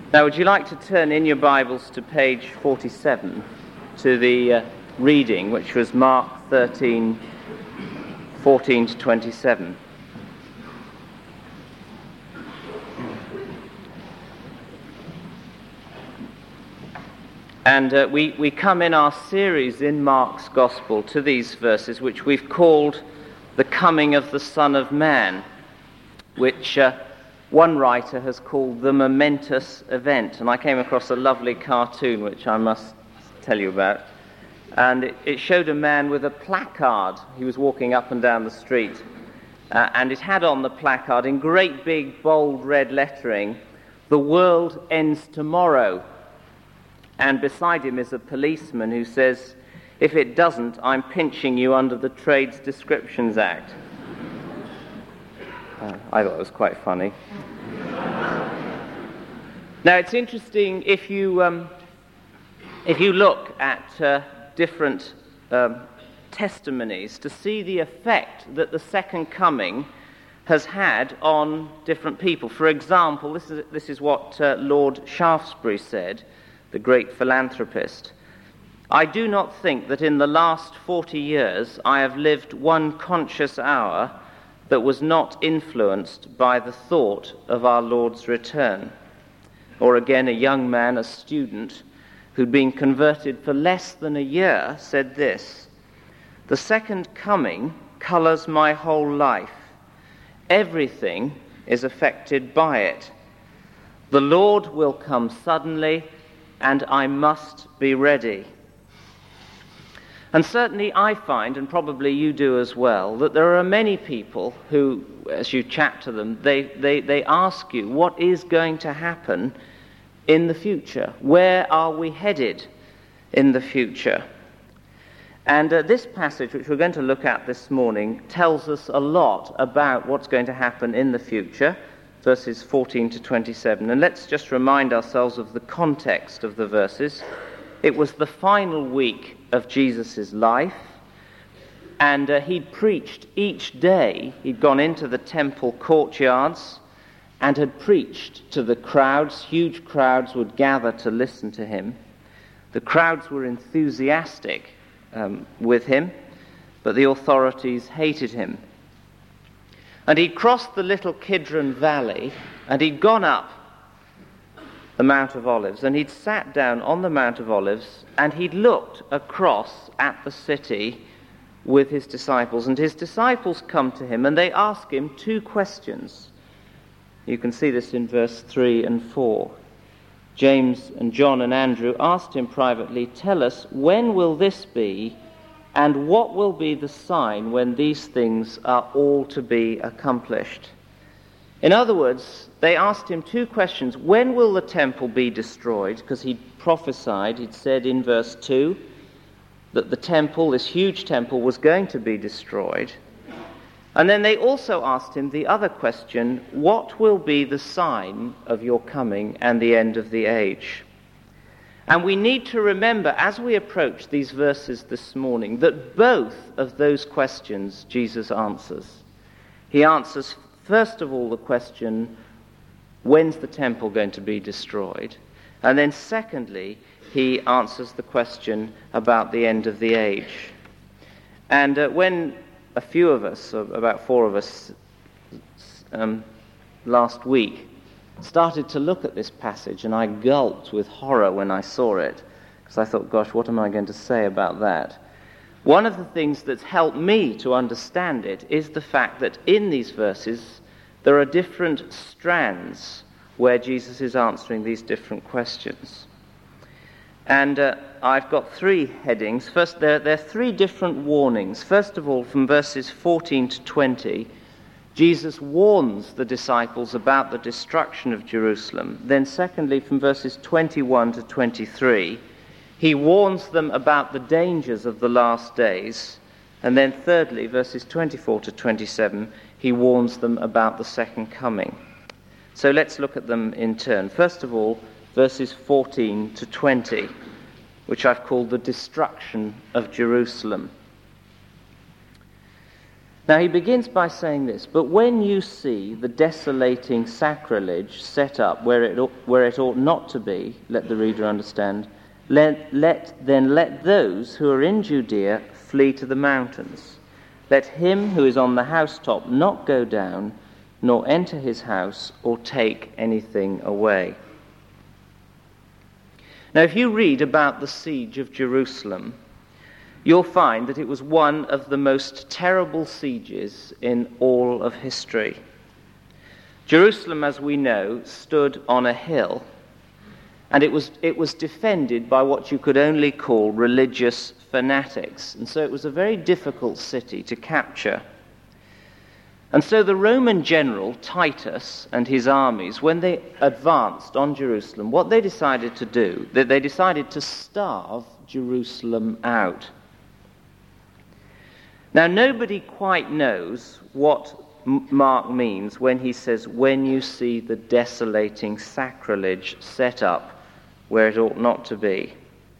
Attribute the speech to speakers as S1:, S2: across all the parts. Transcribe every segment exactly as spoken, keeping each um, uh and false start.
S1: Now, would you like to turn in your Bibles to page forty-seven, to the uh, reading, which was Mark thirteen, fourteen to twenty-seven. And uh, we, we come in our series in Mark's Gospel to these verses, which we've called The Coming of the Son of Man, which uh, one writer has called the momentous event. And I came across a lovely cartoon, which I must tell you about. And it, it showed a man with a placard. He was walking up and down the street. Uh, and it had on the placard, in great big, bold red lettering, "The world ends tomorrow." And beside him is a policeman who says, "If it doesn't, I'm pinching you under the Trades Descriptions Act." Uh, I thought it was quite funny. Now, it's interesting if you um, if you look at uh, different um, testimonies to see the effect that the second coming has had on different people. For example, this is this is what uh, Lord Shaftesbury said, the great philanthropist. "I do not think that in the last forty years I have lived one conscious hour that was not influenced by the thought of our Lord's return." Or again, a young man, a student, who'd been converted for less than a year, said this: "The second coming colours my whole life. Everything is affected by it. The Lord will come suddenly, and I must be ready." And certainly I find, and probably you do as well, that there are many people who, as you chat to them, they, they, they ask you, what is going to happen in the future? Where are we headed in the future? And uh, this passage, which we're going to look at this morning, tells us a lot about what's going to happen in the future, verses fourteen to twenty-seven. And let's just remind ourselves of the context of the verses. It was the final week of Jesus' life, and uh, he'd preached each day. He'd gone into the temple courtyards and had preached to the crowds. Huge crowds would gather to listen to him. The crowds were enthusiastic um, with him, but the authorities hated him. And he'd crossed the little Kidron Valley, and he'd gone up the Mount of Olives, and he'd sat down on the Mount of Olives, and he'd looked across at the city with his disciples. And his disciples come to him, and they ask him two questions. You can see this in verse three and four. James and John and Andrew asked him privately, "Tell us, when will this be? And what will be the sign when these things are all to be accomplished?" In other words, they asked him two questions. When will the temple be destroyed? Because he'd prophesied, he'd said in verse two, that the temple, this huge temple, was going to be destroyed. And then they also asked him the other question: what will be the sign of your coming and the end of the age? And we need to remember, as we approach these verses this morning, that both of those questions Jesus answers. He answers, first of all, the question, when's the temple going to be destroyed? And then secondly, he answers the question about the end of the age. And uh, when a few of us, about four of us, um, last week, started to look at this passage, and I gulped with horror when I saw it, because I thought, gosh, what am I going to say about that? One of the things that's helped me to understand it is the fact that in these verses there are different strands where Jesus is answering these different questions. And uh, I've got three headings. First, there, there are three different warnings. First of all, from verses fourteen to twenty, Jesus warns the disciples about the destruction of Jerusalem. Then secondly, from verses twenty-one to twenty-three, he warns them about the dangers of the last days. And then thirdly, verses twenty-four to twenty-seven, he warns them about the second coming. So let's look at them in turn. First of all, verses fourteen to twenty, which I've called the destruction of Jerusalem. Now he begins by saying this, but when you see the desolating sacrilege set up where it ought, where it ought not to be, let the reader understand, let, let then let those who are in Judea flee to the mountains. Let him who is on the housetop not go down, nor enter his house, or take anything away. Now if you read about the siege of Jerusalem, you'll find that it was one of the most terrible sieges in all of history. Jerusalem, as we know, stood on a hill, and it was it was defended by what you could only call religious fanatics, and so it was a very difficult city to capture. And so the Roman general, Titus, and his armies, when they advanced on Jerusalem, what they decided to do, that they decided to starve Jerusalem out. Now, nobody quite knows what Mark means when he says, when you see the desolating sacrilege set up where it ought not to be.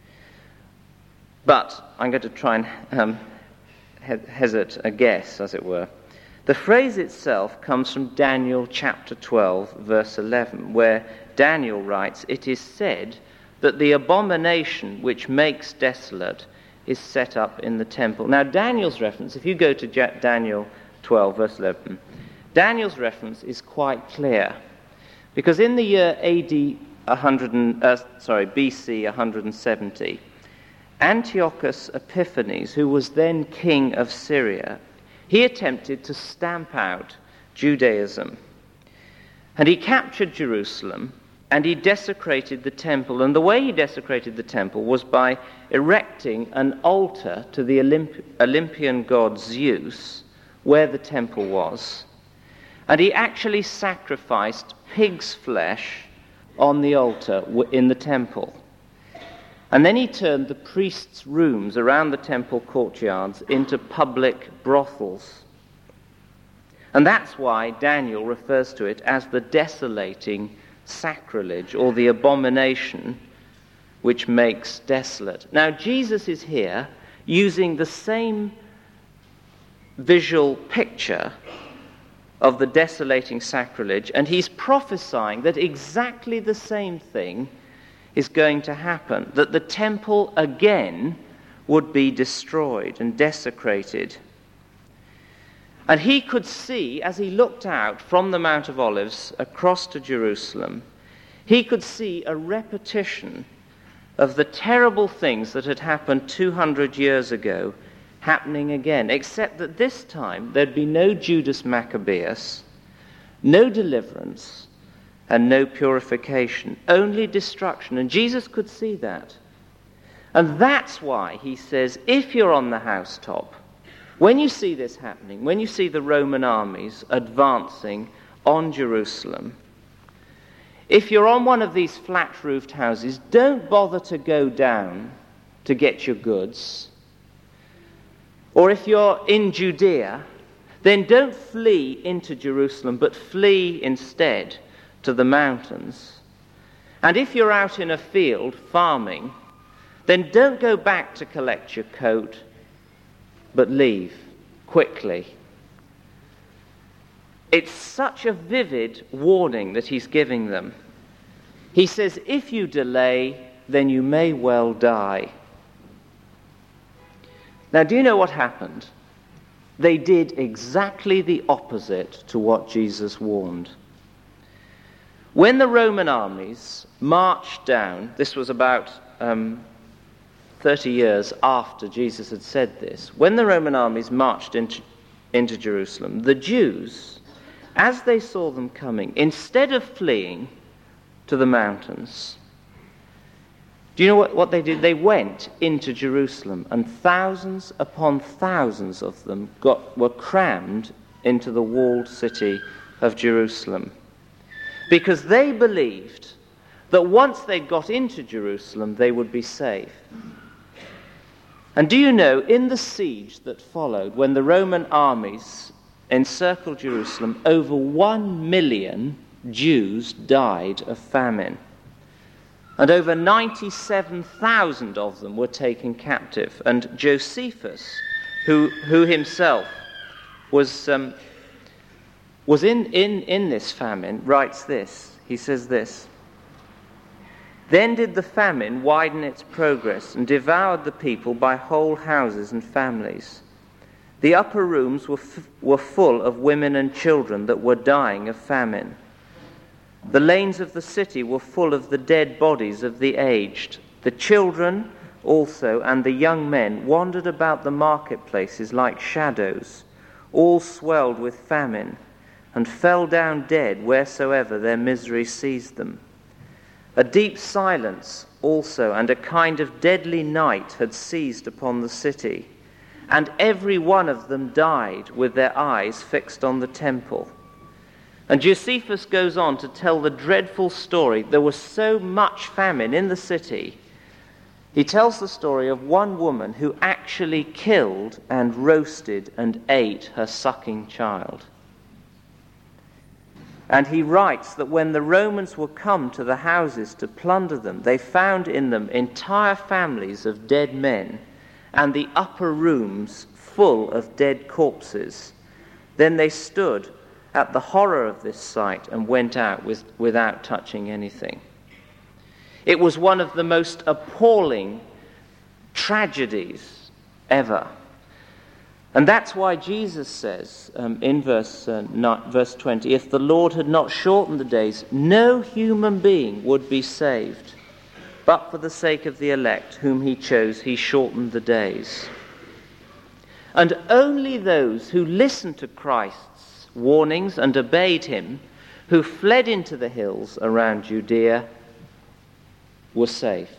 S1: But I'm going to try and um, hazard a guess, as it were. The phrase itself comes from Daniel chapter twelve, verse eleven, where Daniel writes, "It is said that the abomination which makes desolate is set up in the temple." Now, Daniel's reference, if you go to Daniel twelve, verse eleven, Daniel's reference is quite clear, because in the year A D one hundred, uh, sorry, B C one seventy, Antiochus Epiphanes, who was then king of Syria, he attempted to stamp out Judaism, and he captured Jerusalem. And he desecrated the temple. And the way he desecrated the temple was by erecting an altar to the Olymp- Olympian god Zeus, where the temple was. And he actually sacrificed pig's flesh on the altar in the temple. And then he turned the priests' rooms around the temple courtyards into public brothels. And that's why Daniel refers to it as the desolating sacrilege, or the abomination which makes desolate. Now, Jesus is here using the same visual picture of the desolating sacrilege, and he's prophesying that exactly the same thing is going to happen, that the temple again would be destroyed and desecrated. And he could see, as he looked out from the Mount of Olives across to Jerusalem, he could see a repetition of the terrible things that had happened two hundred years ago happening again, except that this time there'd be no Judas Maccabeus, no deliverance, and no purification, only destruction. And Jesus could see that. And that's why he says, if you're on the housetop, when you see this happening, when you see the Roman armies advancing on Jerusalem, if you're on one of these flat-roofed houses, don't bother to go down to get your goods. Or if you're in Judea, then don't flee into Jerusalem, but flee instead to the mountains. And if you're out in a field farming, then don't go back to collect your coat, but leave quickly. It's such a vivid warning that he's giving them. He says, if you delay, then you may well die. Now, do you know what happened? They did exactly the opposite to what Jesus warned. When the Roman armies marched down, this was about um, thirty years after Jesus had said this, when the Roman armies marched into, into Jerusalem, the Jews, as they saw them coming, instead of fleeing to the mountains, do you know what, what they did? They went into Jerusalem, and thousands upon thousands of them got were crammed into the walled city of Jerusalem, because they believed that once they got into Jerusalem, they would be safe. And do you know, in the siege that followed, when the Roman armies encircled Jerusalem, over one million Jews died of famine. And over ninety-seven thousand of them were taken captive. And Josephus, who, who himself was um, was in, in, in this famine, writes this. He says this: "Then did the famine widen its progress and devoured the people by whole houses and families. The upper rooms were, f- were full of women and children that were dying of famine. The lanes of the city were full of the dead bodies of the aged. The children also and the young men wandered about the marketplaces like shadows, all swelled with famine, and fell down dead wheresoever their misery seized them. A deep silence also and a kind of deadly night had seized upon the city, and every one of them died with their eyes fixed on the temple." And Josephus goes on to tell the dreadful story. There was so much famine in the city. He tells the story of one woman who actually killed and roasted and ate her sucking child. And he writes that when the Romans were come to the houses to plunder them, they found in them entire families of dead men, and the upper rooms full of dead corpses. Then they stood at the horror of this sight and went out with, without touching anything. It was one of the most appalling tragedies ever. And that's why Jesus says um, in verse, uh, not, verse twenty, "If the Lord had not shortened the days, no human being would be saved. But for the sake of the elect, whom he chose, he shortened the days." And only those who listened to Christ's warnings and obeyed him, who fled into the hills around Judea, were safe.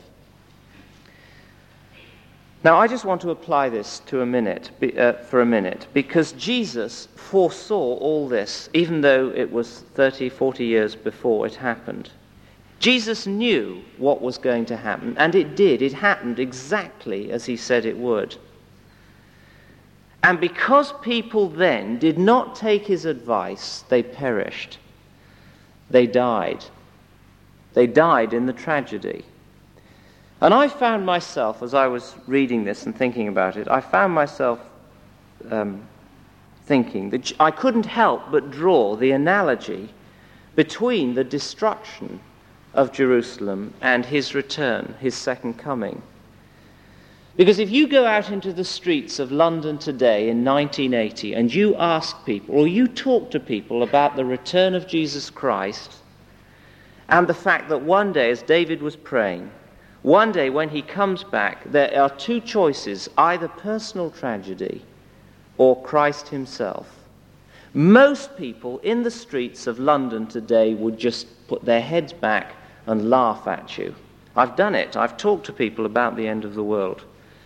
S1: Now, I just want to apply this to a minute, uh, for a minute, because Jesus foresaw all this, even though it was thirty, forty years before it happened. Jesus knew what was going to happen, and it did. It happened exactly as he said it would. And because people then did not take his advice, they perished. They died. They died in the tragedy. And I found myself, as I was reading this and thinking about it, I found myself um, thinking that I couldn't help but draw the analogy between the destruction of Jerusalem and his return, his second coming. Because if you go out into the streets of London today in nineteen eighty and you ask people, or you talk to people about the return of Jesus Christ and the fact that one day, as David was praying, one day when he comes back, there are two choices, either personal tragedy or Christ himself. Most people in the streets of London today would just put their heads back and laugh at you. I've done it. I've talked to people about the end of the world.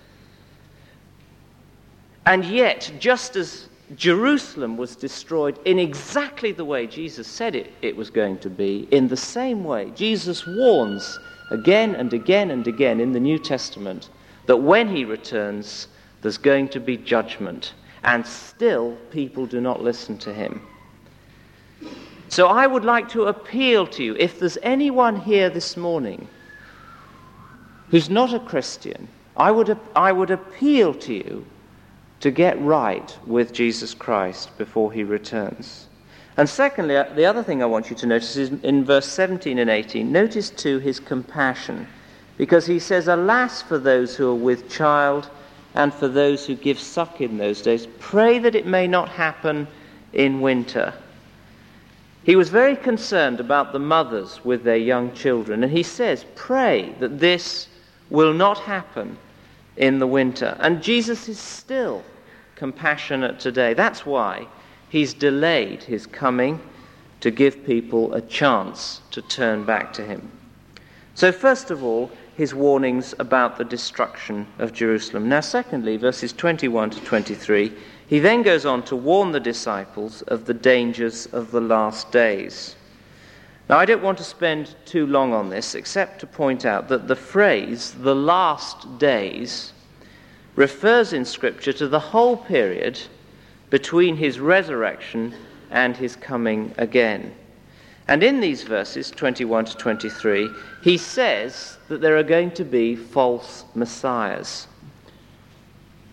S1: And yet, just as Jerusalem was destroyed in exactly the way Jesus said it, it was going to be, in the same way, Jesus warns again and again and again in the New Testament that when he returns, there's going to be judgment. And still, people do not listen to him. So I would like to appeal to you, if there's anyone here this morning who's not a Christian, I would, I would appeal to you to get right with Jesus Christ before he returns. And secondly, the other thing I want you to notice is in verse seventeen and eighteen, notice too his compassion, because he says, "Alas for those who are with child and for those who give suck in those days. Pray that it may not happen in winter." He was very concerned about the mothers with their young children, and he says, pray that this will not happen in the winter. And Jesus is still compassionate today. That's why he's delayed his coming, to give people a chance to turn back to him. So first of all, his warnings about the destruction of Jerusalem. Now secondly, verses twenty-one to twenty-three, he then goes on to warn the disciples of the dangers of the last days. Now, I don't want to spend too long on this, except to point out that the phrase, the last days, refers in Scripture to the whole period between his resurrection and his coming again. And in these verses, twenty-one to twenty-three, he says that there are going to be false messiahs.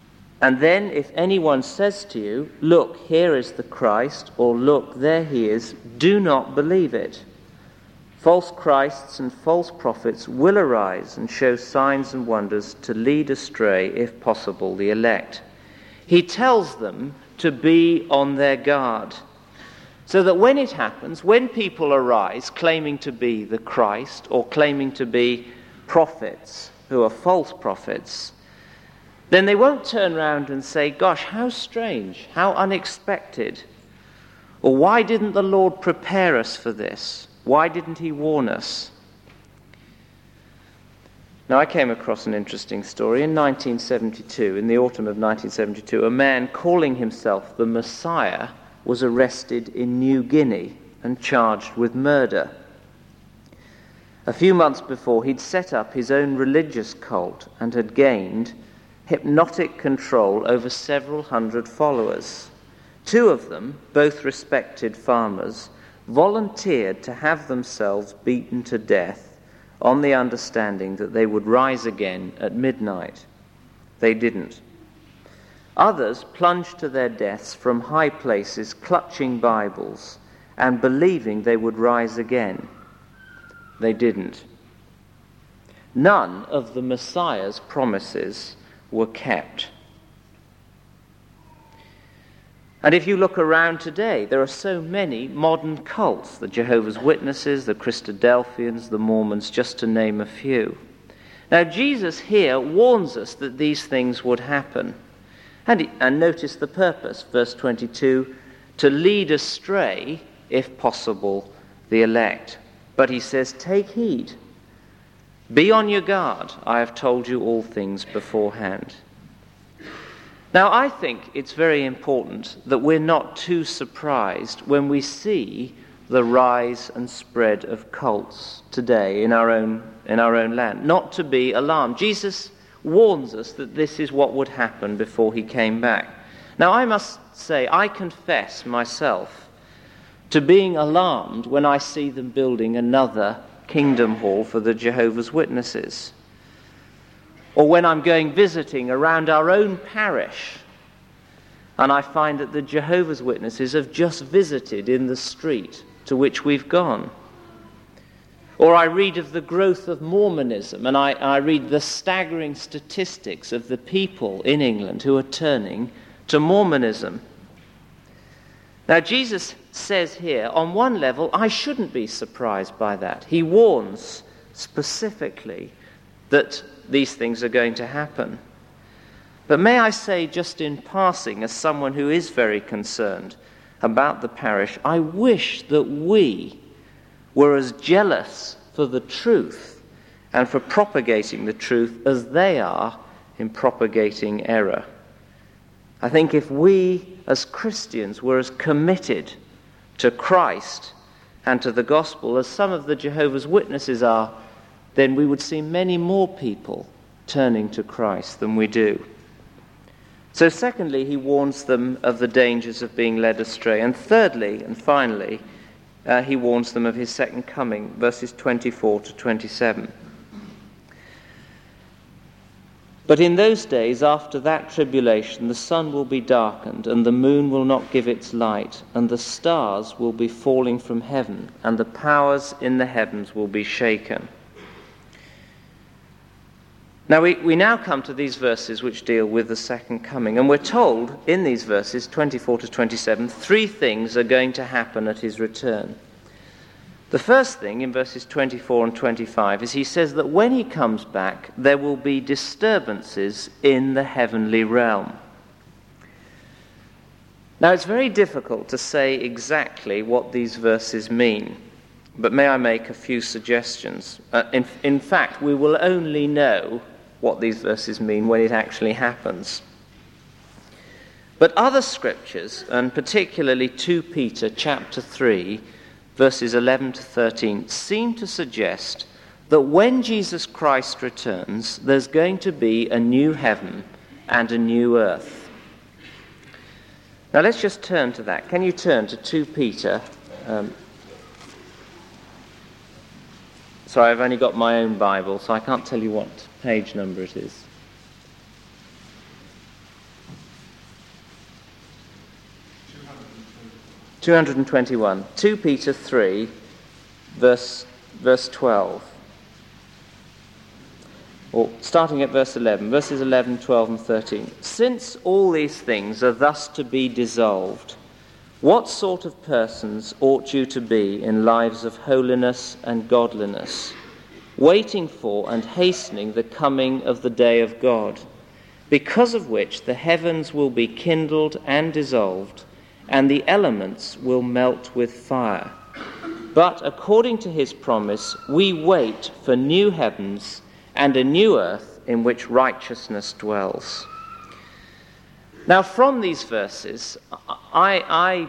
S1: And then if anyone says to you, 'Look, here is the Christ,' or 'Look, there he is,' do not believe it. False Christs and false prophets will arise and show signs and wonders to lead astray, if possible, the elect." He tells them to be on their guard, so that when it happens, when people arise claiming to be the Christ or claiming to be prophets who are false prophets, then they won't turn around and say, "Gosh, how strange, how unexpected," or "Why didn't the Lord prepare us for this? Why didn't he warn us?" Now, I came across an interesting story. In nineteen seventy-two, in the autumn of nineteen seventy-two, a man calling himself the Messiah was arrested in New Guinea and charged with murder. A few months before, he'd set up his own religious cult and had gained hypnotic control over several hundred followers. Two of them, both respected farmers, volunteered to have themselves beaten to death on the understanding that they would rise again at midnight. They didn't. Others plunged to their deaths from high places, clutching Bibles and believing they would rise again. They didn't. None of the Messiah's promises were kept. And if you look around today, there are so many modern cults, the Jehovah's Witnesses, the Christadelphians, the Mormons, just to name a few. Now, Jesus here warns us that these things would happen. And, and notice the purpose, verse twenty-two, to lead astray, if possible, the elect. But he says, take heed. Be on your guard. I have told you all things beforehand. Now, I think it's very important that we're not too surprised when we see the rise and spread of cults today in our own, in our own land. Not to be alarmed. Jesus warns us that this is what would happen before he came back. Now, I must say, I confess myself to being alarmed when I see them building another Kingdom Hall for the Jehovah's Witnesses. Or when I'm going visiting around our own parish and I find that the Jehovah's Witnesses have just visited in the street to which we've gone. Or I read of the growth of Mormonism and I, I read the staggering statistics of the people in England who are turning to Mormonism. Now, Jesus says here, on one level, I shouldn't be surprised by that. He warns specifically that these things are going to happen. But may I say, just in passing, as someone who is very concerned about the parish, I wish that we were as jealous for the truth and for propagating the truth as they are in propagating error. I think if we as Christians were as committed to Christ and to the gospel as some of the Jehovah's Witnesses are, then we would see many more people turning to Christ than we do. So secondly, he warns them of the dangers of being led astray. And thirdly, and finally, uh, he warns them of his second coming, verses twenty-four to twenty-seven. But in those days, after that tribulation, the sun will be darkened, and the moon will not give its light, and the stars will be falling from heaven, and the powers in the heavens will be shaken. Now, we, we now come to these verses which deal with the second coming, and we're told in these verses, twenty-four to twenty-seven, three things are going to happen at his return. The first thing in verses twenty-four and twenty-five is he says that when he comes back, there will be disturbances in the heavenly realm. Now, it's very difficult to say exactly what these verses mean, but may I make a few suggestions? Uh, in, in fact, we will only know what these verses mean when it actually happens. But other scriptures, and particularly Second Peter chapter three, verses eleven to thirteen, seem to suggest that when Jesus Christ returns, there's going to be a new heaven and a new earth. Now let's just turn to that. Can you turn to Second Peter? Um, sorry, I've only got my own Bible, so I can't tell you what page number it is. two hundred twenty-one, Second Peter three, verse, verse twelve. Or starting at verse eleven, verses eleven, twelve and thirteen. Since all these things are thus to be dissolved, what sort of persons ought you to be in lives of holiness and godliness, waiting for and hastening the coming of the day of God, because of which the heavens will be kindled and dissolved, and the elements will melt with fire. But according to his promise, we wait for new heavens and a new earth in which righteousness dwells. Now, from these verses, I,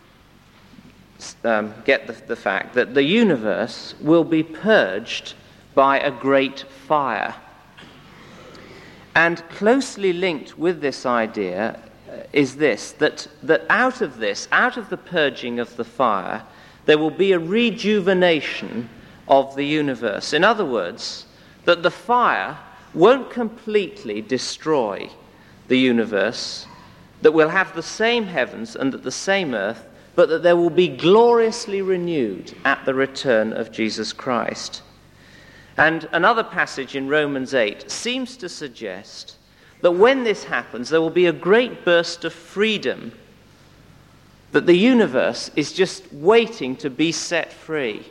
S1: I um, get the, the fact that the universe will be purged by a great fire. And closely linked with this idea is this, that, that out of this, out of the purging of the fire, there will be a rejuvenation of the universe. In other words, that the fire won't completely destroy the universe, that we'll have the same heavens and the same earth, but that there will be gloriously renewed at the return of Jesus Christ. And another passage in Romans eight seems to suggest that when this happens, there will be a great burst of freedom, that the universe is just waiting to be set free.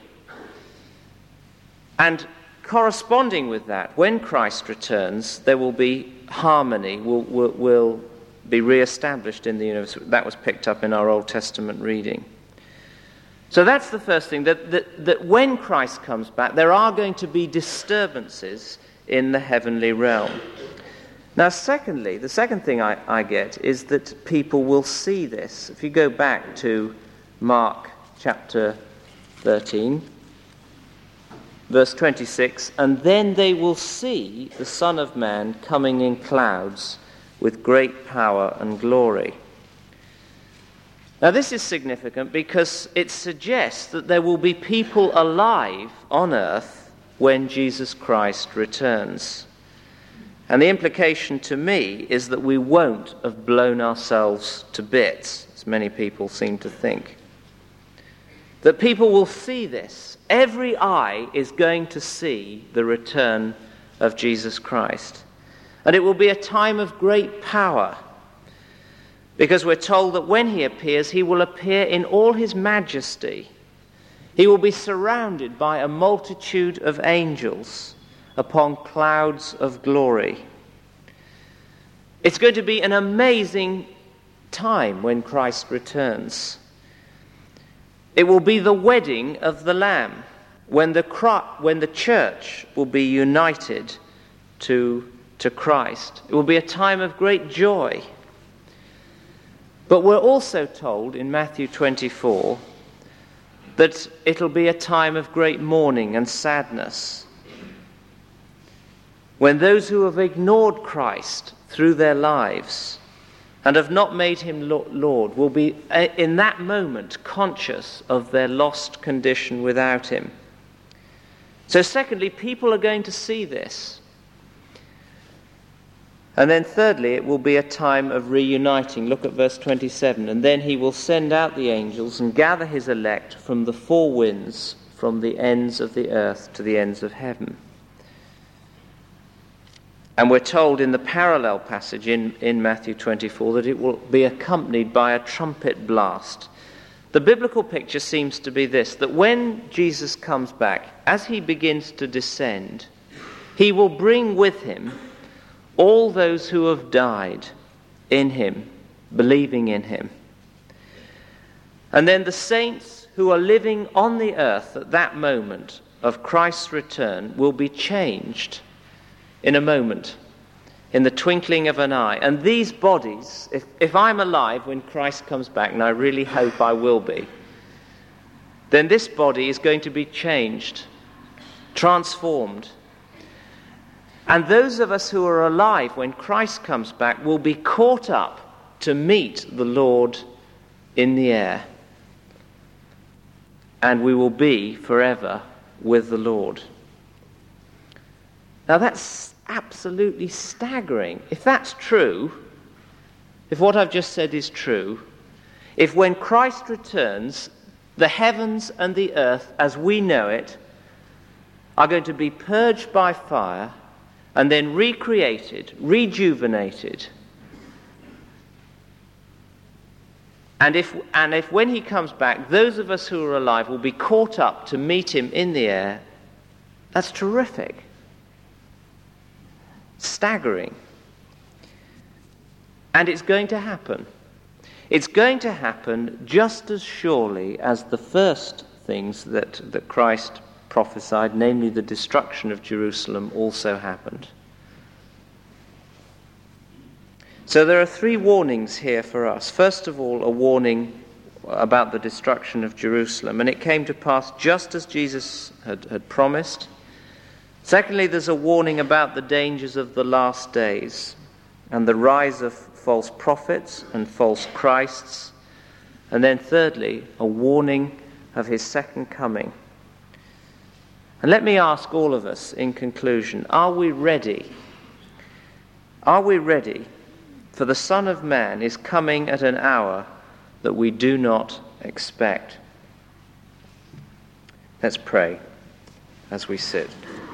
S1: And corresponding with that, when Christ returns, there will be harmony, will, will, will be re-established in the universe. That was picked up in our Old Testament reading. So that's the first thing, that, that, that when Christ comes back, there are going to be disturbances in the heavenly realm. Now, secondly, the second thing I, I get is that people will see this. If you go back to Mark chapter thirteen, verse twenty-six, and then they will see the Son of Man coming in clouds with great power and glory. Now, this is significant because it suggests that there will be people alive on earth when Jesus Christ returns. And the implication to me is that we won't have blown ourselves to bits, as many people seem to think. That people will see this. Every eye is going to see the return of Jesus Christ. And it will be a time of great power, because we're told that when he appears, he will appear in all his majesty. He will be surrounded by a multitude of angels upon clouds of glory. It's going to be an amazing time when Christ returns. It will be the wedding of the Lamb, when the, when the church will be united to, to Christ. It will be a time of great joy. But we're also told in Matthew twenty-four that it'll be a time of great mourning and sadness, when those who have ignored Christ through their lives and have not made him Lord will be in that moment conscious of their lost condition without him. So secondly, people are going to see this. And then thirdly, it will be a time of reuniting. Look at verse twenty-seven. And then he will send out the angels and gather his elect from the four winds, from the ends of the earth to the ends of heaven. And we're told in the parallel passage in, in Matthew twenty-four that it will be accompanied by a trumpet blast. The biblical picture seems to be this, that when Jesus comes back, as he begins to descend, he will bring with him all those who have died in him, believing in him. And then the saints who are living on the earth at that moment of Christ's return will be changed in a moment, in the twinkling of an eye. And these bodies, if, if I'm alive when Christ comes back, and I really hope I will be, then this body is going to be changed, transformed. And those of us who are alive when Christ comes back will be caught up to meet the Lord in the air. And we will be forever with the Lord. Now that's absolutely staggering. If that's true, if what I've just said is true, If when Christ returns, the heavens and the earth as we know it are going to be purged by fire and then recreated, rejuvenated, and if, and if when he comes back, those of us who are alive will be caught up to meet him in the air, that's terrific. Staggering. And it's going to happen. It's going to happen just as surely as the first things that, that Christ prophesied, namely the destruction of Jerusalem, also happened. So there are three warnings here for us. First of all, a warning about the destruction of Jerusalem, and it came to pass just as Jesus had, had promised. Secondly, there's a warning about the dangers of the last days and the rise of false prophets and false Christs. And then thirdly, a warning of his second coming. And let me ask all of us in conclusion, are we ready? Are we ready? For the Son of Man is coming at an hour that we do not expect. Let's pray as we sit.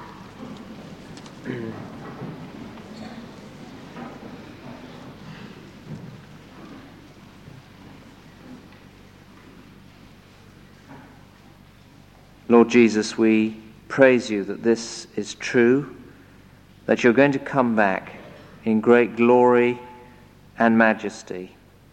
S1: Lord Jesus, we praise you that this is true, that you're going to come back in great glory and majesty.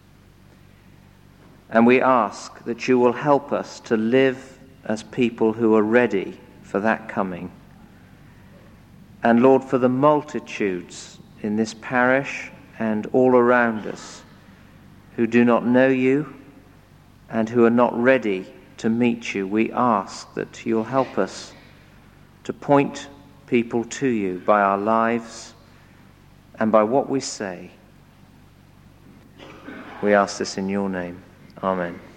S1: And we ask that you will help us to live as people who are ready for that coming. And Lord, for the multitudes in this parish and all around us who do not know you and who are not ready to meet you, we ask that you'll help us to point people to you by our lives and by what we say. We ask this in your name. Amen.